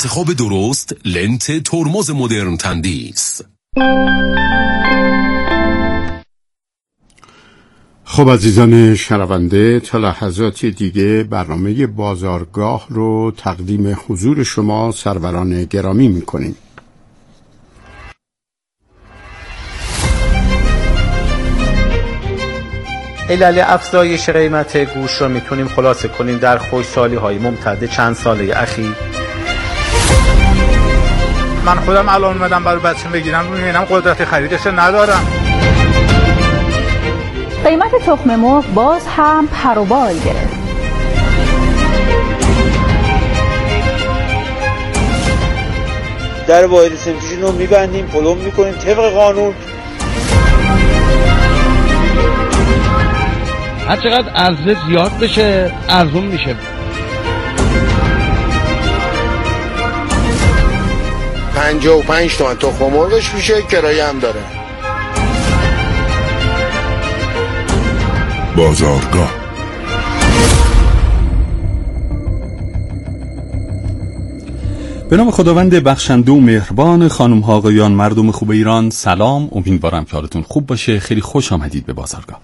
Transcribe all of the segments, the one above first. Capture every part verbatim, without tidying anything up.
انتخاب درست لنت ترمز مدرن تندیس. خب عزیزان شنونده، تا لحظاتی دیگه برنامه بازارگاه رو تقدیم حضور شما سروران گرامی میکنیم. علل افزایش قیمت گوش رو میتونیم خلاصه کنیم در خشکسالی های ممتد چند ساله اخیر. من خودم الان اومدم برای بچه‌م بگیرم، میبینم قدرت خریدش ندارم. قیمت تخم مرغ باز هم پر و بال گرفت. در واحد صنفیشون رو میبندیم، پلم میکنیم طبق قانون. هر چقدر عرضه زیاد بشه ارزون میشه. پنجاه و پنج تومن تخم مرغش میشه، کرایه هم داره. بازارگاه. به نام خداوند بخشنده و مهربان. خانم ها آقایان، مردم خوب ایران، سلام. امیدوارم که حالتون خوب باشه. خیلی خوش آمدید به بازارگاه.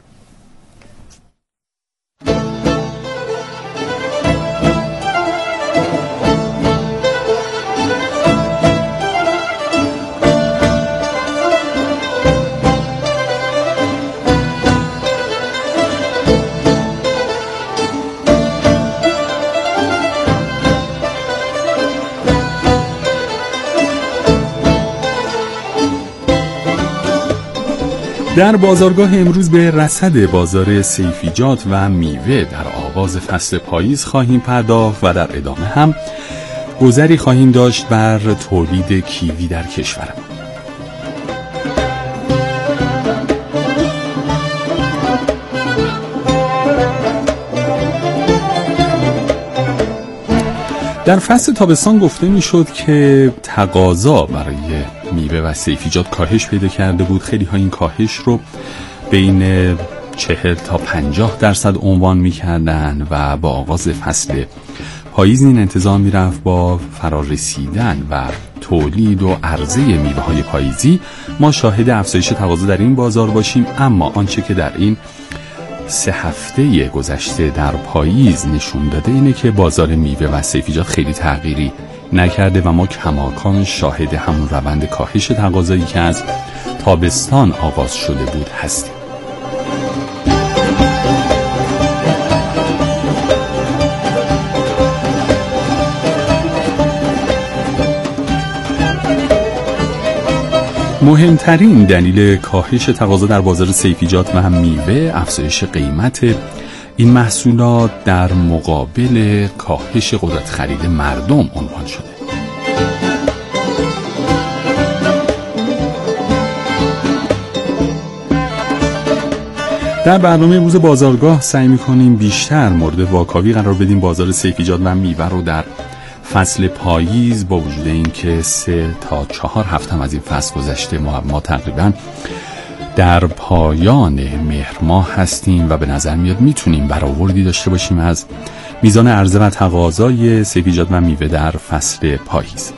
در بازارگاه امروز به رصد بازار سیفیجات و میوه در آغاز فصل پاییز خواهیم پرداخت و در ادامه هم گذری خواهیم داشت بر تولید کیوی در کشورمان. در فصل تابستان گفته میشد که تقاضا برای میوه و سیفیجات کاهش پیدا کرده بود. خیلی ها این کاهش رو بین چهل تا پنجاه درصد عنوان میکردن و با آغاز فصل پاییز این انتظار میرفت با فرارسیدن و تولید و عرضه میوه های پاییزی ما شاهد افزایش تقاضا در این بازار باشیم. اما آنچه که در این سه هفته گذشته در پاییز نشون داده اینه که بازار میوه و سیفیجات خیلی تغییری نکرده و ما کماکان شاهد همون روند کاهش تقاضایی که از تابستان آغاز شده بود هستیم. مهمترین دلیل کاهش تقاضا در بازار سیفیجات و هم میوه افزایش قیمت این محصولات در مقابل کاهش قدرت خرید مردم عنوان شده. در برنامه امروز بازارگاه سعی می‌کنیم بیشتر مورد واکاوی قرار بدیم بازار سیفیجات و میوه رو در فصل پاییز، با وجود این که سه تا چهار هفته هم از این فصل گذشته ما, ما تقریبا در پایان مهر ماه هستیم و به نظر میاد میتونیم برآوردی داشته باشیم از میزان عرضه و تقاضای سیفیجات و میوه در فصل پاییز.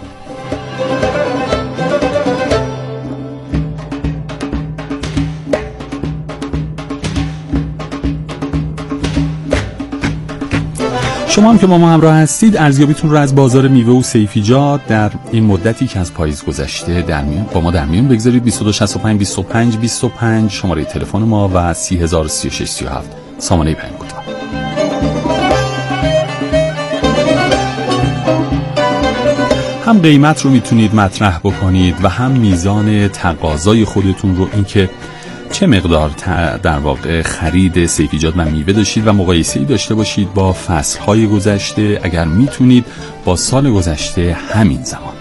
شما هم که با ما همراه هستید، ارزیابیتون رو از بازار میوه و سیفیجات در این مدتی که از پاییز گذشته در میون با ما در میون بگذارید. بیست و دو شصت و پنج بیست و پنج بیست و پنج شماره تلفن ما و سی هزار و سی و شش سی و هفت سامانه پیام کوتاه. هم قیمت رو میتونید مطرح بکنید و هم میزان تقاضای خودتون رو، اینکه چه مقدار در واقع خرید سیفیجات و میوه داشتید و مقایسه‌ای داشته باشید با فصل‌های گذشته، اگر میتونید با سال گذشته همین زمان.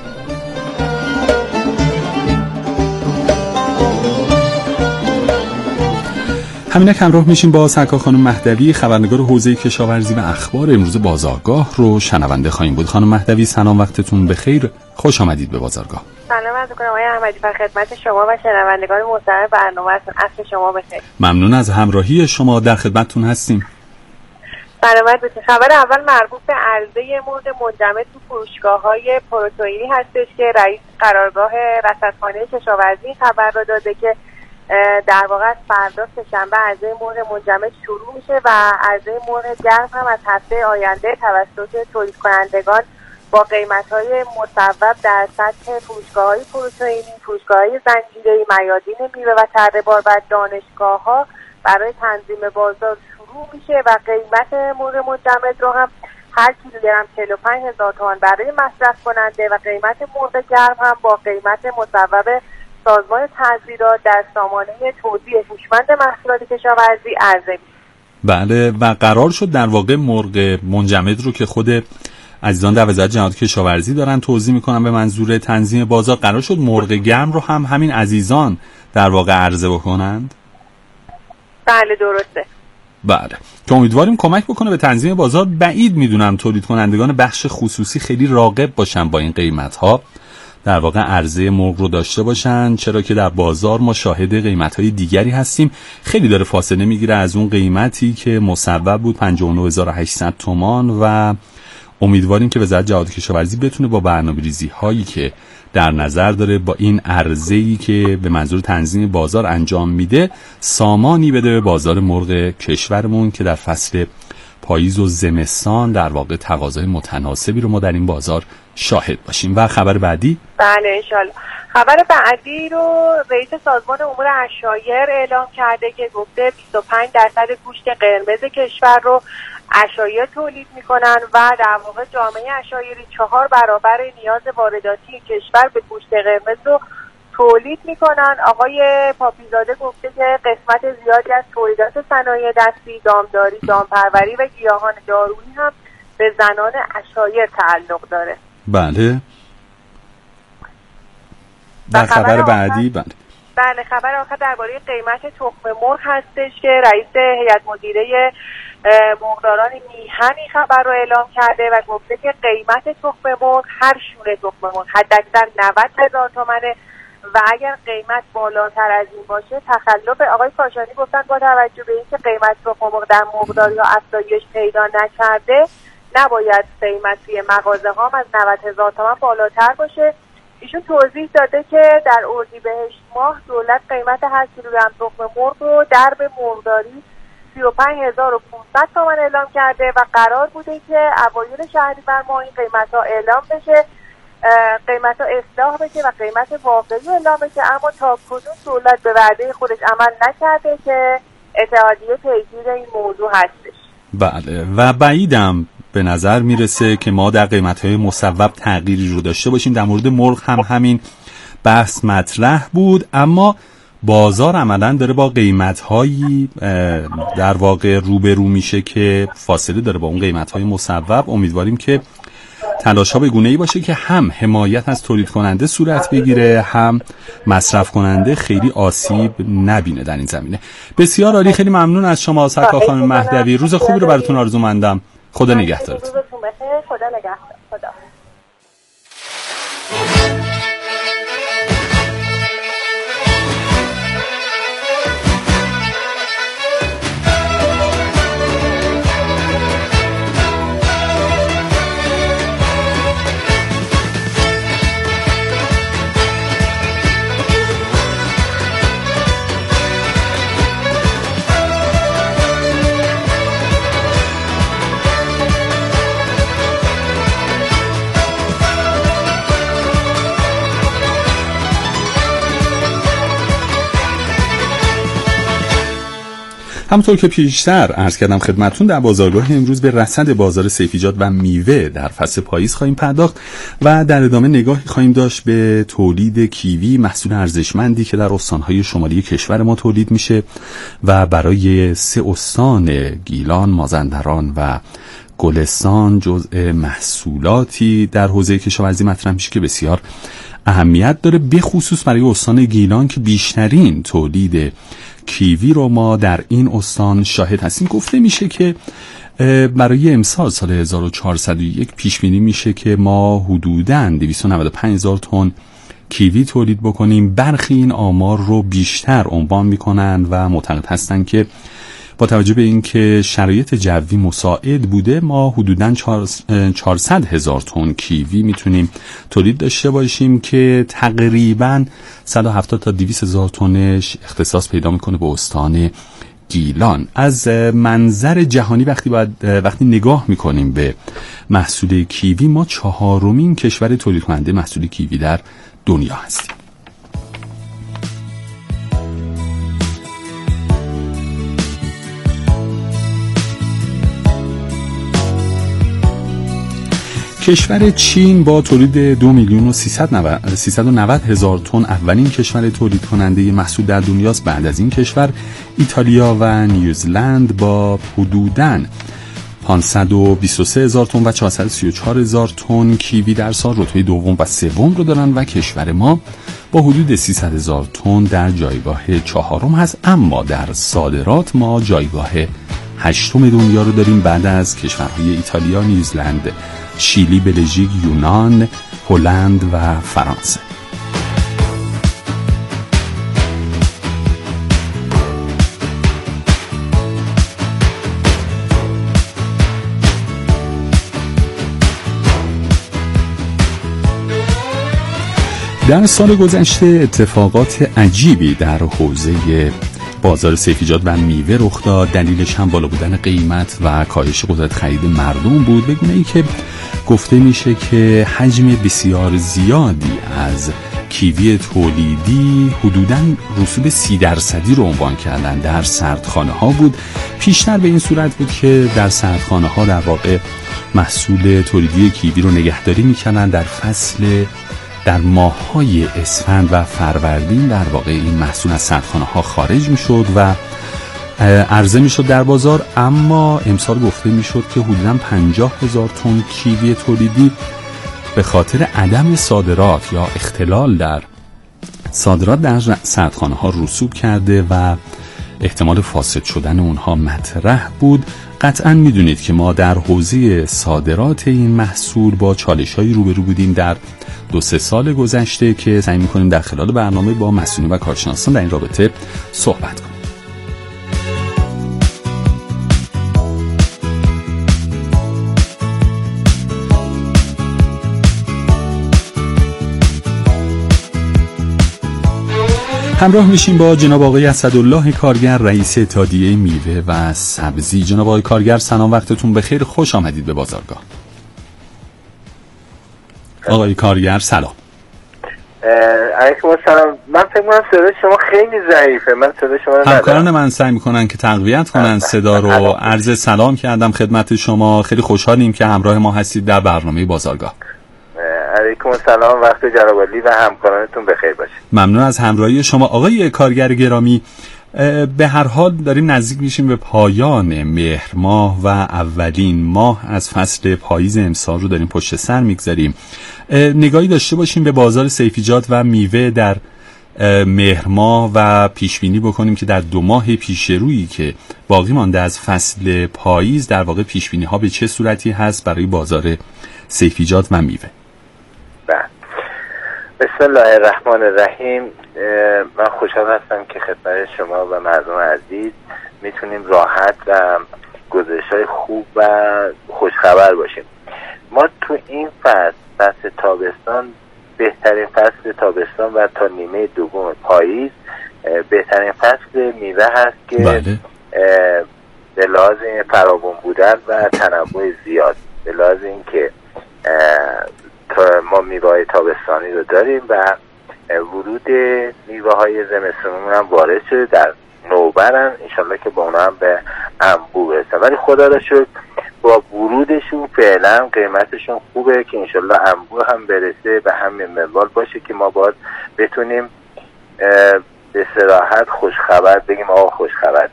همینک همراه میشیم با سرکار خانم مهدوی، خبرنگار حوزه کشاورزی و اخبار امروز بازارگاه رو شنونده خواهیم بود. خانم مهدوی سلام، وقتتون بخیر، خوش آمدید به بازارگاه. سلام عرض می‌کنم آقای احمدی و خدمت شما و شنوندگان محترم برنامه‌تون. عصر شما بخیر. ممنون از همراهی شما، در خدمتتون هستیم. سلامت باشید. خبر اول مربوط به عرضه مرغ منجمد تو فروشگاه‌های پروتئینی هستش که رئیس قرارگاه رصدخانه کشاورزی خبر را داده که در واقع از فردا سه‌شنبه عرضه مرغ منجمد شروع میشه و عرضه مرغ گرم هم از هفته آینده توسط تولید کنندگان با قیمت‌های مصوب در سطح فروشگاه‌های پروتئینی، فروشگاه‌های زنجیره‌ای، میادین میوه و تره‌بار و دانشگاه‌ها برای تنظیم بازار شروع میشه و قیمت مرغ منجمد رو هم هر کیلوگرم چهل و پنج هزار تومان برای مصرف کننده و قیمت مرغ گرم هم با قیمت مصوب سازمان تزریعات در سامانه توزیع هوشمند محصولات کشاورزی عرضه میشه. بله و قرار شد در واقع مرغ منجمد رو که خود عزیزان در وزارت جهاد کشاورزی دارن توضیح میکنن به منظور تنظیم بازار، قرار شد مرغ گرم رو هم همین عزیزان در واقع عرضه بکنند؟ بله درسته. بله که امیدواریم کمک بکنه به تنظیم بازار. بعید میدونم تولید کنندگان بخش خصوصی خیلی راغب باشن با این قیمت ها در واقع عرضه مرغ رو داشته باشن، چرا که در بازار ما شاهد قیمت های دیگری هستیم. خیلی داره فاصله میگیره از اون قیمتی که مصوب بود پنجاه و نه هزار و هشتصد تومان و امیدواریم که وزارت جهاد کشاورزی بتونه با برنامه‌ریزی هایی که در نظر داره با این عرضه‌ای که به منظور تنظیم بازار انجام میده سامانی بده به بازار مرغ کشورمون که در فصل پاییز و زمستان در واقع تقاضای متناسبی رو ما در این بازار شاهد باشیم. و خبر بعدی؟ بله انشالله. خبر بعدی رو رئیس سازمان امور عشایر اعلام کرده که گفته بیست و پنج درصد گوشت قرمز کشور رو عشایر تولید میکنن و در واقع جامعه عشایری چهار برابر نیاز وارداتی کشور به گوشت قرمز رو تولید میکنن. آقای پاپیزاده گفته که قسمت زیادی از تولیدات صنایع دستی، دامداری، دامپروری و گیاهان دارویی هم به زنان عشایر تعلق داره. بله. در خبر, خبر بعدی بله. بله خبر آخر درباره قیمت تخم مرغ هستش که رئیس هیئت مدیره مرغداران میهن این خبر رو اعلام کرده و گفته که قیمت تخم مرغ هر شونه تخم مرغ حداکثر نود هزار تومانه و اگر قیمت بالاتر از این باشه تخلف. آقای کاشانی گفتن با توجه به اینکه قیمت تخم مرغ در مرغداری ها افزایش پیدا نکرده نباید قیمت توی مغازه ها از نود هزار تومان بالاتر باشه. ایشون توضیح داده که در اردیبهشت ماه دولت قیمت هر کیلوگرم تخم مرغ رو در به مرغداری سی و پنج هزار و پانصد تومان اعلام کرده و قرار بوده که اوایل شهریور ماه این قیمت ها اعلام بشه، قیمت ها اصلاح بشه و قیمت واقعی اعلام بشه، اما تا کنون دولت به وعده خودش عمل نکرده که اتحادیه پیگیر این موضوع هستش. بله و بعیدم به نظر میرسه که ما در قیمت‌های مصوب تغییری رو داشته باشیم. در مورد مرغ هم همین بحث مطرح بود، اما بازار عملاً داره با قیمت‌هایی در واقع روبرو میشه که فاصله داره با اون قیمت‌های مصوب. امیدواریم که تلاش‌ها به گونه‌ای باشه که هم حمایت از تولید کننده صورت بگیره، هم مصرف کننده خیلی آسیب نبینه در این زمینه. بسیار عالی، خیلی ممنون از شما سرکار خانم مهدوی. روز خوبی رو براتون آرزومندم. خدا نگهدارتون. خدا نگهدار. خدا. همونطور که پیشتر عرض کردم خدمتون، در بازارگاه امروز به رصد بازار سیفیجات و میوه در فصل پاییز خواهیم پرداخت و در ادامه نگاهی خواهیم داشت به تولید کیوی، محصول ارزشمندی که در استانهای شمالی کشور ما تولید میشه و برای سه استان گیلان، مازندران و گلستان جزء محصولاتی در حوزه کشاورزی مطرح میشه که بسیار اهمیت داره، به خصوص برای استان گیلان که بیشترین تولید کیوی رو ما در این استان شاهد هستیم. گفته میشه که برای امسال سال هزار و چهارصد و یک پیش بینی میشه که ما حدوداً دویست و نود و پنج هزار تن کیوی تولید بکنیم. برخی این آمار رو بیشتر عنوان میکنن و معتقد هستن که با توجه به اینکه شرایط جوی مساعد بوده ما حدوداً چهارصد هزار تن کیوی میتونیم تولید داشته باشیم که تقریباً صد و هفتاد تا دویست هزار تنش اختصاص پیدا میکنه به استان گیلان. از منظر جهانی وقتی باید وقتی نگاه میکنیم به محصول کیوی، ما چهارمین کشور تولید کننده محصول کیوی در دنیا هستیم. کشور چین با تولید دو میلیون و سیصد و نود هزار تن اولین کشور تولید کننده محصول در دنیاست. بعد از این کشور ایتالیا و نیوزلند با حدوداً پانصد و بیست و سه هزار تن و چهارصد و سی و چهار هزار تن کیوی در سال رتبه دوم و سوم رو دارن و کشور ما با حدود سیصد هزار تن در جایگاه چهارم هست. اما در صادرات ما جایگاه هشتم دنیا رو داریم بعد از کشورهای ایتالیا، نیوزلند، شیلی، بلژیک، یونان، هلند و فرانسه. در سال گذشته اتفاقات عجیبی در حوزه بازار سیفیجات و میوه رخ داد. دلیلش هم بالا بودن قیمت و کاهش قدرت خرید مردم بود. به گونه‌ای که گفته میشه که حجم بسیار زیادی از کیوی تولیدی حدوداً رسوب سی درصدی رو عنوان کردن در سردخانه ها بود. پیشتر به این صورت بود که در سردخانه ها در واقع محصول تولیدی کیوی رو نگهداری میکنن. در فصل در ماه‌های اسفند و فروردین در واقع این محصول از سردخانه ها خارج میشد و عرضه میشد در بازار. اما امسال گفته میشد که حدوداً پنجاه هزار تن کیوی تولیدی به خاطر عدم صادرات یا اختلال در صادرات در سردخانه ها رسوب کرده و احتمال فاسد شدن اونها مطرح بود. قطعاً میدونید که ما در حوزه صادرات این محصول با چالش‌هایی روبرو بودیم در دو سه سال گذشته که سعی می‌کنیم در خلال برنامه با مسئولین و کارشناسان در این رابطه صحبت کنیم. همراه میشیم با جناب آقای اسدالله کارگر، رئیس اتحادیه میوه و سبزی. جناب آقای کارگر سلام، وقتتون بخیر، خوش آمدید به بازارگاه. آقای کارگر سلام. علیکم السلام. من فکر می‌کنم صدای شما خیلی ضعیفه. من صدای شما رو ندارم. همکاران من سعی می‌کنن که تقویت کنن صدا رو. عرض سلام کردم خدمت شما. خیلی خوشحالیم که همراه ما هستید در برنامه بازارگاه. علیکم السلام، وقت جناب عالی و همکارانتون بخیر باشه. ممنون از همراهی شما. آقای کارگر گرامی، به هر حال داریم نزدیک میشیم به پایان مهر ماه و اولین ماه از فصل پاییز امسال رو داریم پشت سر میگذاریم. نگاهی داشته باشیم به بازار سیفیجات و میوه در مهر ماه و پیش بینی بکنیم که در دو ماه پیش رویی که باقی مانده از فصل پاییز در واقع پیش بینی ها به چه صورتی هست برای بازار سیفیجات و میوه. بسم الله الرحمن الرحیم. من خوشحال هستم که خدمت شما و مردم عزیز میتونیم راحت و گزارش‌های خوب و خوشخبر باشیم. ما تو این فصل فصل تابستان، بهترین فصل تابستان و تا نیمه دوم پاییز بهترین فصل میوه هست که بله. به لحاظ فراوان بودن و تنوع زیاد، به لحاظ این که ما میوه‌های تابستانی رو داریم و ورود میوه‌های زمستونی هم وارد شده، در نوبرن، انشالله که با اونا هم به انبوه برسن. ولی خدا را شکر با ورودشون فعلا قیمتشون خوبه که انشالله انبوه هم برسه به همین منوال باشه که ما باید بتونیم به صراحت خوشخبر بگیم آقا خوشخبر.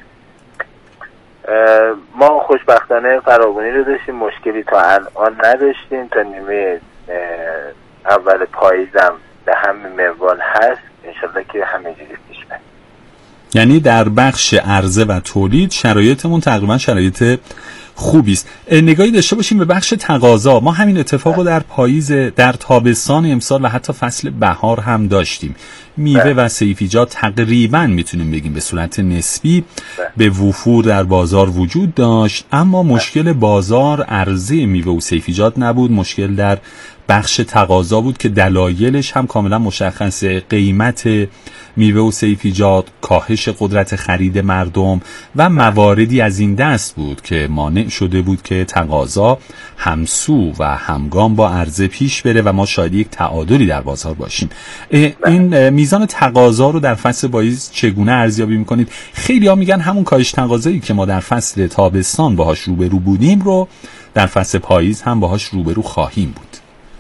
ما خوشبختانه فراوانی رو داشتیم، مشکلی تا الان نداشتیم، تا نیمه اول پاییزم به همین منوال هست، انشالله که همه جوری پیش بره. یعنی در بخش عرضه و تولید شرایطمون تقریبا شرایط خوبی است. نگاهی داشته باشیم به بخش تقاضا. ما همین اتفاق رو در پاییز، در تابستان امسال و حتی فصل بهار هم داشتیم. میوه و سیفیجات تقریبا میتونیم بگیم به صورت نسبی به وفور در بازار وجود داشت، اما مشکل بازار عرضه میوه و سیفیجات نبود، مشکل در بخش تقاضا بود که دلایلش هم کاملا مشخصه. قیمت میوه و سیفیجات، کاهش قدرت خرید مردم و مواردی از این دست بود که مانع شده بود که تقاضا همسو و همگام با عرضه پیش بره و ما شاید یک تعادلی در بازار باشیم. این میزان تقاضا رو در فصل پاییز چگونه ارزیابی میکنید؟ خیلی ها میگن همون کاهش تقاضایی که ما در فصل تابستان باهاش روبرو بودیم رو در فصل پاییز هم باهاش روبرو خواهیم بود.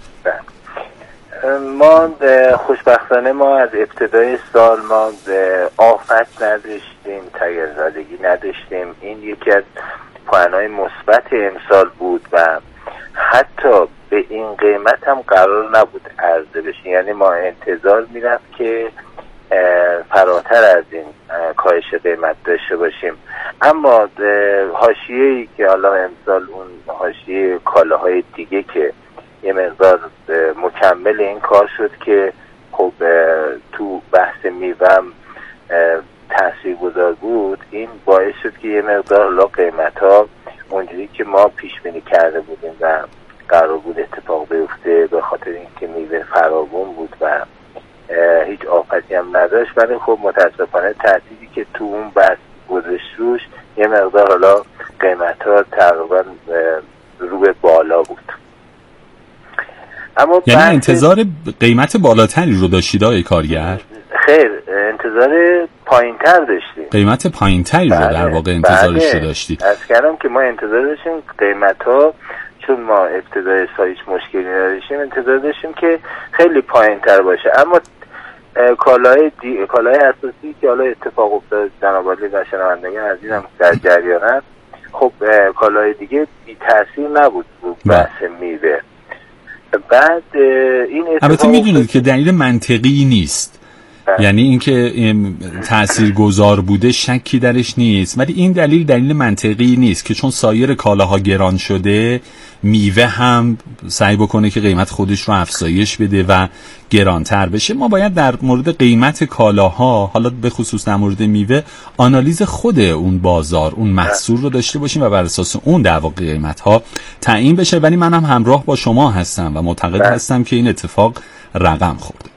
ما خوشبختانه ما از ابتدای سال ما آفت نداشتیم، تگرزدگی نداشتیم. این یکی از پوانهای مثبت امسال بود و حتی به این قیمت هم قرار نبود عرضه بشه. یعنی ما انتظار میرفت که فراتر از این کاهش قیمت داشته باشیم، اما حاشیه‌ای که حالا امسال اون حاشیه کالاهای دیگه که یه مقدار مکمل این کار شد که خب تو بحث میوهم تاثیرگذار بود، این باعث شد که یه مقدار حالا قیمت ها اونجوری که ما پیش بینی کرده بودیم و قرار بود اتفاق بیفته، به خاطر اینکه میوه فراوان بود و هیچ آفتی هم نداشت، ولی خب متاسفانه تأثیری که تو اون بحث گذاشت روش یه مقدار حالا قیمت ها تقریبا رو به بالا بود. اما یعنی انتظار قیمت بالاتری رو داشتید آقای کارگر؟ خیر، انتظار پایین‌تر داشتیم. قیمت پایین‌تری رو در واقع انتظارش رو داشتید. از کردم که ما انتظار داشتیم قیمت‌ها، چون ما ابتدای سال هیچ مشکلی نداشتیم، انتظار داشتیم که خیلی پایین‌تر باشه. اما کالای دی... کالای اساسی که حالا اتفاق افتاد، جناب عالی و شنوندگان عزیزم در جریانن، خب کالای دیگه بی تاثیر نبود بود بحث میوه. بعد این البته میدونید که دلیل منطقی نیست، یعنی اینکه تاثیرگذار بوده شکی درش نیست، ولی این دلیل دلیل منطقی نیست که چون سایر کالاها گران شده میوه هم سعی بکنه که قیمت خودش رو افزایش بده و گرانتر بشه. ما باید در مورد قیمت کالاها، حالا به خصوص در مورد میوه، آنالیز خود اون بازار، اون محصول رو داشته باشیم و بر اساس اون در واقع قیمت ها تعیین بشه. ولی منم هم همراه با شما هستم و معتقد هستم که این اتفاق رقم خورده.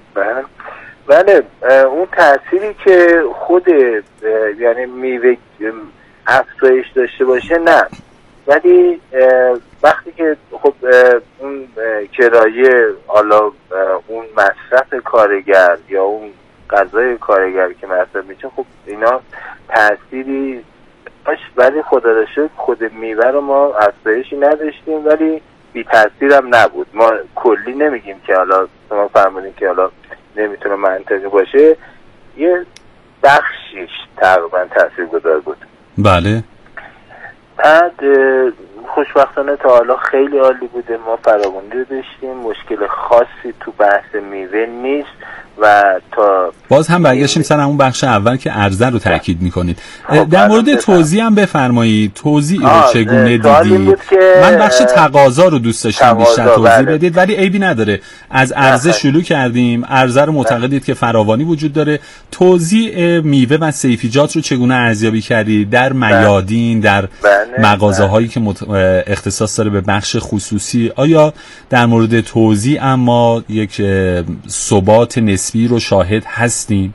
بله، اون تأثیری که خود یعنی میوه افزایش داشته باشه نه، ولی وقتی که خب اون کرایه، حالا اون مصرف کارگر یا اون غذای کارگر که مصرف میشه، خب اینا تأثیری داشت، ولی خدا را شکر خود میوه رو ما افزایشی نداشتیم، ولی بی تأثیر هم نبود. ما کلی نمیگیم که حالا شما فرمودین که حالا نمیتونه منطقی باشه، یه بخشیش تقریبا تاثیرگذار بود. بله. بعد خوشبختانه تا حالا خیلی عالی بوده، ما فراوانی رو داشتیم، مشکل خاصی تو بحث میوه نیست و تا باز هم برگشتیم سر همون بخش اول که عرضه رو تاکید میکنید. در مورد توزیع هم بفرمایید، توزیع رو چگونه دیدید؟ من بخش تقاضا رو دوست داشتم بیشتر توضیح بدید، ولی عیبی نداره. از عرضه شروع کردیم، عرضه رو معتقدید که فراوانی وجود داره. توزیع میوه و سیفیجات رو چگونه ارزیابی کردید در میادین، در مغازه هایی که اختصاص داره به بخش خصوصی؟ آیا در مورد توزیع اما یک ثبات نسبی رو شاهد هستیم؟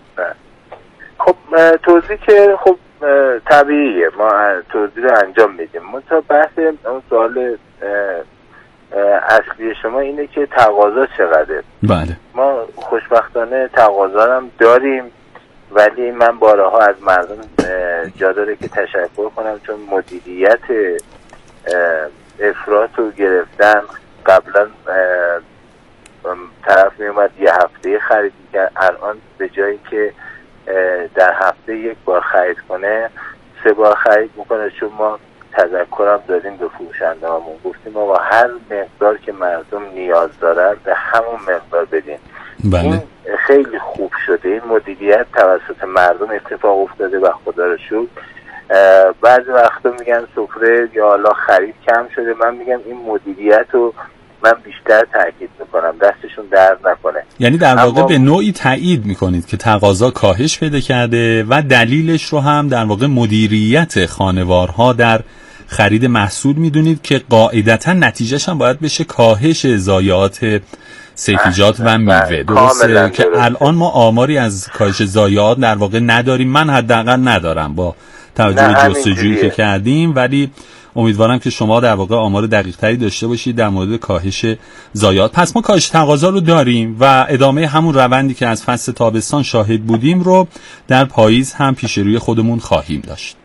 خب توزیع که خب طبیعیه، ما توزیع رو انجام میدیم. منتها بحث اون سوال اصلی شما اینه که تقاضا چقدره. بله. ما خوشبختانه تقاضا هم داریم، ولی من بارها از مردم جا داره که تشکر کنم، چون مدیریت افراط رو گرفتن. قبلا طرف می اومد یه هفته خرید می‌کرد، الان به جایی که در هفته یک بار خرید کنه سه بار خرید میکنه، چون ما تذکرم دادیم به فروشنده هامون، گفتیم آقا هر مقدار که مردم نیاز دارن به همون مقدار بدین. بله. این خیلی خوب شده، این مدیریت توسط مردم اتفاق افتاده و خدا رو شکر بعضی وقتا میگن سفره یا حالا خرید کم شده، من میگم این مدیریت رو من بیشتر تاکید میکنم، دستشون درد نکنه. یعنی در واقع اما... به نوعی تایید میکنید که تقاضا کاهش پیدا کرده و دلیلش رو هم در واقع مدیریت خانوارها در خرید محصول میدونید که قاعدتا نتیجهش هم باید بشه کاهش ضایعات سیفیجات و میوه. درسته که الان ما آماری از کاهش ضایعات در واقع نداریم، من حداقل ندارم با توجه به جستجویی که کردیم، ولی امیدوارم که شما در واقع آمار دقیق تری داشته باشید در مورد کاهش ضایعات. پس ما کاهش تقاضا رو داریم و ادامه همون روندی که از فصل تابستان شاهد بودیم رو در پاییز هم پیش روی خودمون خواهیم داشت.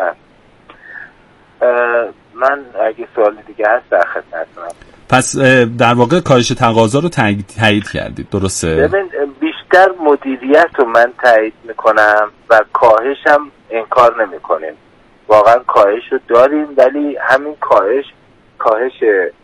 من اگه سوال دیگه هست در خدمتتونم. پس در واقع کاهش تقاضا رو تایید کردید، درسته؟ ببین بیشتر مدیریت رو من تایید میکنم و کاهش هم انکار نمیکنیم. واقعا کاهش رو داریم، ولی همین کاهش کاهش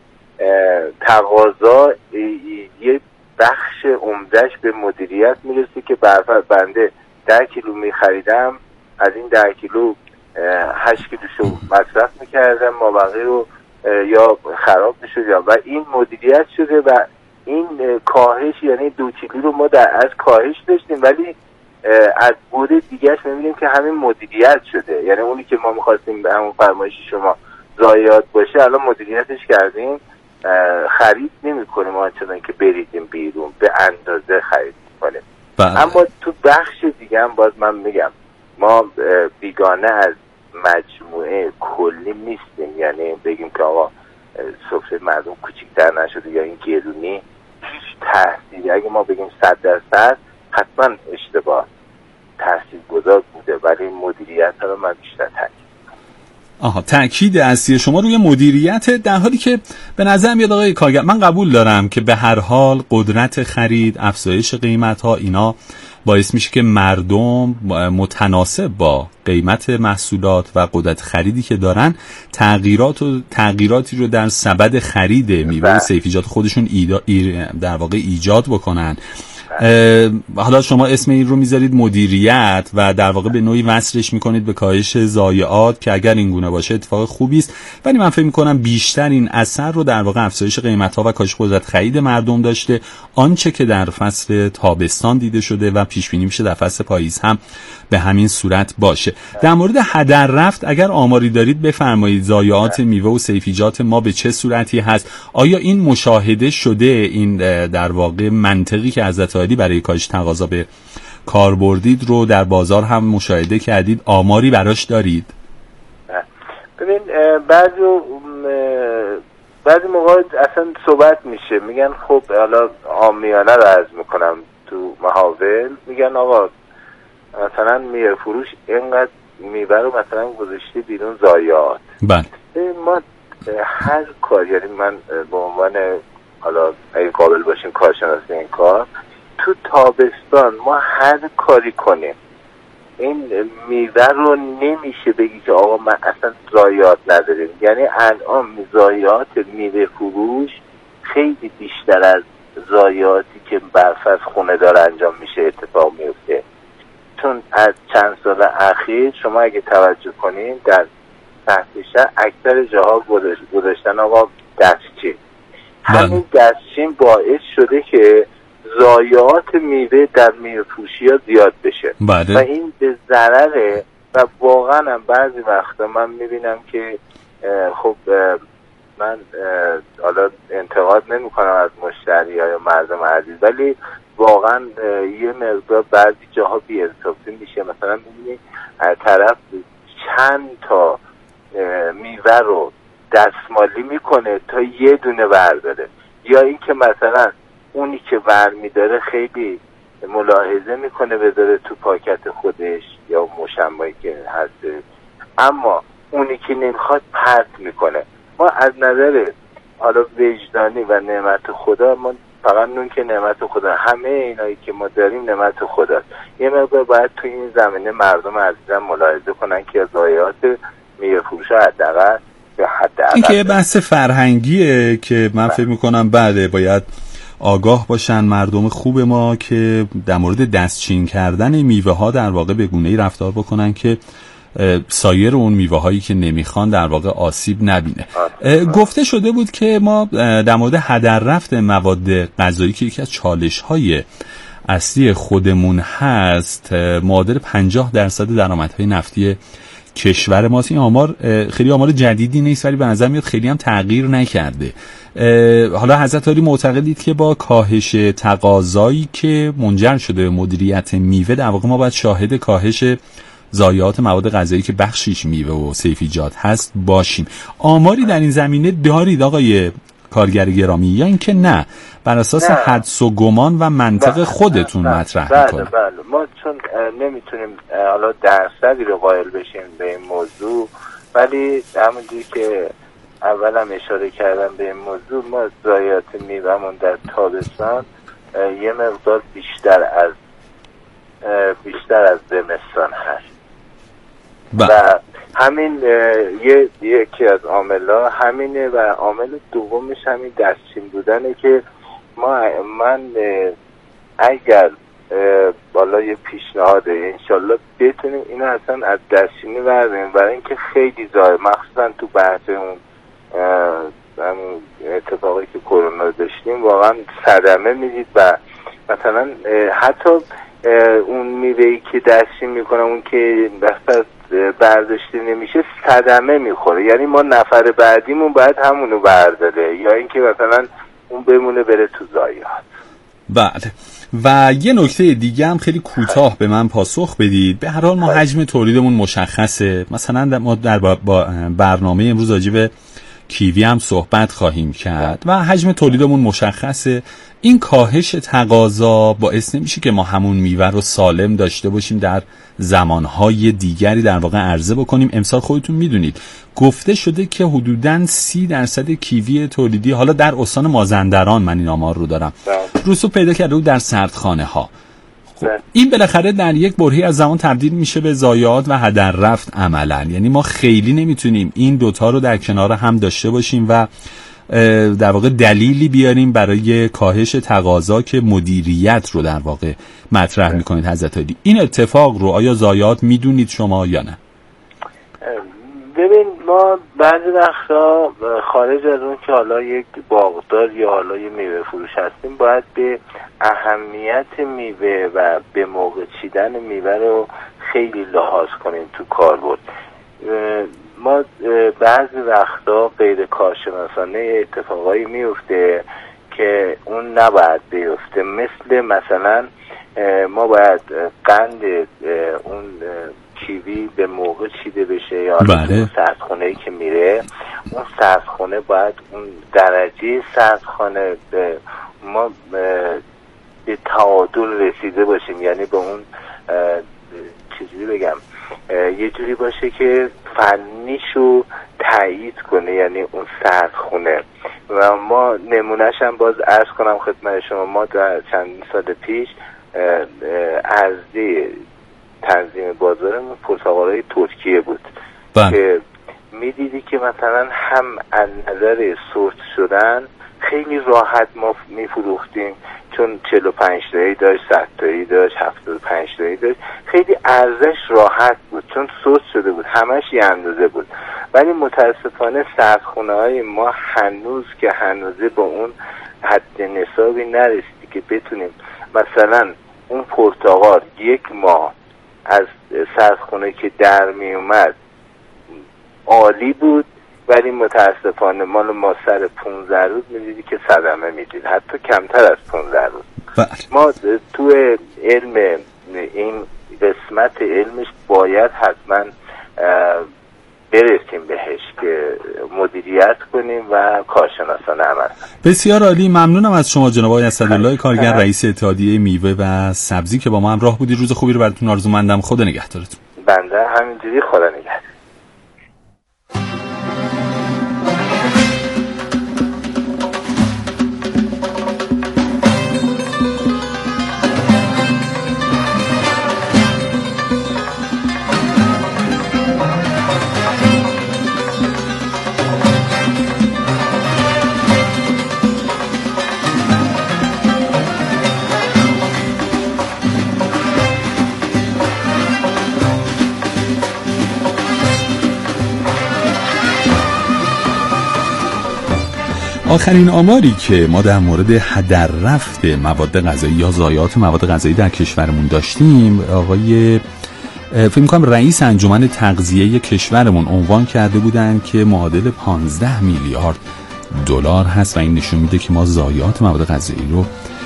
تقاضا یه بخش عمدهش به مدیریت میرسه که برفر بنده ده کیلو میخریدم، از این ده کیلو هشت کیلوشو مصرف میکردم، مابقی رو یا خراب میشد یا و این مدیریت شده و این کاهش یعنی دو کیلو رو ما در از کاهش داشتیم، ولی از بود دیگهش میبینیم که همین مدیریت شده. یعنی اونی که ما میخواستیم به همون فرمایش شما ضایعات باشه الان مدیریتش کردیم، خرید نمی کنیم آنچنان که بریدیم بیرون، به اندازه خرید میکنیم. اما تو بخش دیگه هم باز من میگم ما بیگانه از مجموعه کلی نیستیم، یعنی بگیم که آقا سفره مردم کوچیک‌تر نشده یا این گرونی هیچ تأثیری، اگه ما بگیم صد درصد حتما اشتباه تاثیرگذار بوده، ولی مدیریت رو من بیشتر تاکید. آها، تأکید اصلی شما روی مدیریت، در حالی که به نظر میاد آقای کارگر من قبول دارم که به هر حال قدرت خرید، افزایش قیمت ها اینا باعث میشه که مردم متناسب با قیمت محصولات و قدرت خریدی که دارن تغییرات و تغییراتی رو در سبد خرید میوه و سیفیجات خودشون ایدا در واقع ایجاد بکنن. حالا شما اسم این رو میذارید مدیریت و در واقع به نوعی وصلش میکنید به کاهش ضایعات که اگر این گونه باشه اتفاق خوبی است، ولی من فکر میکنم بیشتر این اثر رو در واقع افزایش قیمت‌ها و کاهش قدرت خرید مردم داشته، آنچه که در فصل تابستان دیده شده و پیش بینی میشه در فصل پاییز هم به همین صورت باشه. در مورد هدر رفت اگر آماری دارید بفرمایید، ضایعات میوه و سیفیجات ما به چه صورتی هست؟ آیا این مشاهده شده، این در واقع منطقی که از برای کاهش تقاضا به کار بردید رو در بازار هم مشاهده کردید؟ آماری براش دارید؟ ببین بعضی بعضی موقع اصلا صحبت میشه میگن خب حالا عامیانه رو عرض میکنم تو محاول، میگن آقا مثلا میوه فروش اینقدر میوه رو مثلا گذاشته بیرون ضایعات. بله ما هر کار، یعنی من به عنوان حالا اگه قابل باشیم کارشناسی این کار، تو تابستان ما هر کاری کنیم این میوه رو نمیشه بگی که آقا من اصلا ضایعات نداریم. یعنی الان ضایعات میوه فروش خیلی بیشتر از ضایعاتی که برفرض خونه داره انجام میشه اتفاق میفته، چون از چند سال اخیر شما اگه توجه کنین در سطح شهر اکثر جاها گذاشتن آقا دستچین. همین دستچین باعث شده که ضایعات میوه در میوه فروشی ها زیاد بشه. بله. و این به ضرره و واقعا هم بعضی وقتا من میبینم که خب من حالا انتقاد نمی کنم از مشتری ها یا مردم عزیز، ولی واقعا یه مقدار بعضی جاها بی انصافی میشه. مثلا میبینی طرف چند تا میوه رو دستمالی میکنه تا یه دونه برداره، یا این که مثلا اونی که برمی داره خیلی ملاحظه میکنه بذاره تو پاکت خودش یا مشمعی که هست، اما اونی که نمیخواد پرت میکنه. ما از نظر حالا وجدانی و نعمت خدا، ما فقط نون که نعمت خدا، همه اینایی که ما داریم نعمت خداست. یه مقدار باید تو این زمینه مردم عزیزم ملاحظه کنن که ضایعات میوه فروش ها حداقل این که بحث فرهنگیه که من فکر میکنم بله باید آگاه باشن مردم خوب ما که در مورد دستچین کردن میوه ها در واقع به گونه‌ای رفتار بکنن که سایر اون میوه هایی که نمیخوان در واقع آسیب نبینه. گفته شده بود که ما در مورد هدر رفت مواد غذایی که یکی از چالش های اصلی خودمون هست معادل پنجاه درصد درآمدهای نفتی کشور ماست. این آمار خیلی آمار جدیدی نیست ولی به نظر میاد خیلی هم تغییر نکرده. حالا حضرت عالی معتقدید که با کاهش تقاضایی که منجر شده به مدیریت میوه در واقع ما باید شاهد کاهش ضایعات مواد غذایی که بخشیش میوه و سیفیجات هست باشیم. آماری در این زمینه دارید آقای کارگر گرامی یا اینکه نه بر اساس حدس و گمان و منطق بله. خودتون بله. مطرح بله. میکنید؟ بله بله ما چون نمیتونیم حالا درصدی رو قائل بشیم به این موضوع، ولی همونجوری که اولم اشاره کردم به این موضوع، ما ضایعات میوه‌مون در تابستان یه مقدار بیشتر از بیشتر از زمستان هست بله. و همین یه یکی از عامل‌ها همینه و عامل دومش همین دستچین بودنه که ما من اگر بالا یه پیشنهاده انشالله بتونیم اینو اصلا از دستچینی برداریم، برای اینکه خیلی ضایع مخصوصا تو بحث اون اتفاقی که کرونا داشتیم واقعا صدمه میدید و مثلا حتی اون میوه‌ای که دستچین میکنه اون که بحث برداشته نمیشه صدمه میخوره، یعنی ما نفر بعدیمون باید همونو برداره یا اینکه مثلا اون بمونه بره تو ضایعات. بله و یه نکته دیگه هم خیلی کوتاه به من پاسخ بدید. به هر حال ما حجم تولیدمون مشخصه، مثلا ما در با برنامه امروز راجع به کیوی هم صحبت خواهیم کرد و حجم تولیدمون مشخصه. این کاهش تقاضا باعث نمیشه که ما همون میوه رو سالم داشته باشیم در زمانهای دیگری در واقع عرضه بکنیم. امسال خودتون میدونید گفته شده که حدوداً سی درصد کیوی تولیدی، حالا در استان مازندران من این آمار رو دارم، رسوب پیدا کرده بود در سردخانه ها. خب این بالاخره در یک برهه‌ای از زمان تبدیل میشه به ضایعات و هدر رفت عملاً. یعنی ما خیلی نمیتونیم این دوتا رو در کنار هم داشته باشیم و در واقع دلیلی بیاریم برای کاهش تقاضا که مدیریت رو در واقع مطرح میکنید حضرت عالی. این اتفاق رو آیا ضایعات میدونید شما یا نه؟ ببین ما بعضی وقتا خارج از اون که حالا یک باغدار یا حالا یه میوه فروش هستیم باید به اهمیت میوه و به موقع چیدن میوه رو خیلی لحاظ کنیم تو کاربرد. ما بعضی وقتا غیر کارشناسانه اتفاقایی میفته که اون نباید بیفته، مثل مثلا ما باید قند اون کیوی به موقع چیده بشه یا بله. سردخونه‌ای که میره اون سردخونه باید اون درجه سردخانه به ما به تعادل رسیده باشیم، یعنی به اون چیزی بگم یه جوری باشه که فنیشو تایید کنه، یعنی اون سردخونه. و ما نمونهش هم باز عرض کنم خدمت شما، ما در چند سال پیش ارزی تنظیم بازارمون پرتقالای ترکیه بود بله. که میدیدی که مثلا هم از نظر سورت شدن خیلی راحت ما میفروختیم، چون چهل و پنج تایی داشت، صد تایی داشت، هفتاد و پنج تایی داشت، خیلی ارزش راحت بود چون سورت شده بود، همش یه اندازه بود. ولی متاسفانه سردخونه های ما هنوز که هنوزه با اون حد نصابی نرسیدی که بتونیم مثلا اون پرتقال یک ماه از سردخونه که در می اومد عالی بود، ولی متاسفانه مال ما سر پونزده روز میدیدی که صدمه میدید، حتی کمتر از پونزده روز. بله. ما تو علم این قسمت علمش باید حتما برسیم بهش که مدیریت کنیم و کارشناسانه عمل. بسیار عالی، ممنونم از شما جناب آقای اسدالله کارگر رئیس اتحادیه میوه و سبزی که با ما همراه بودید. روز خوبی رو براتون آرزومندم. خدا نگهدارتون. بنده همینجوری، خدا نگهدار. آخرین آماری که ما در مورد هدر رفت مواد غذایی یا ضایعات مواد غذایی در کشورمون داشتیم، آقای فکر می‌کنم رئیس انجمن تغذیه کشورمون عنوان کرده بودن که معادل پانزده میلیارد دلار هست و این نشون میده که ما ضایعات مواد غذایی رو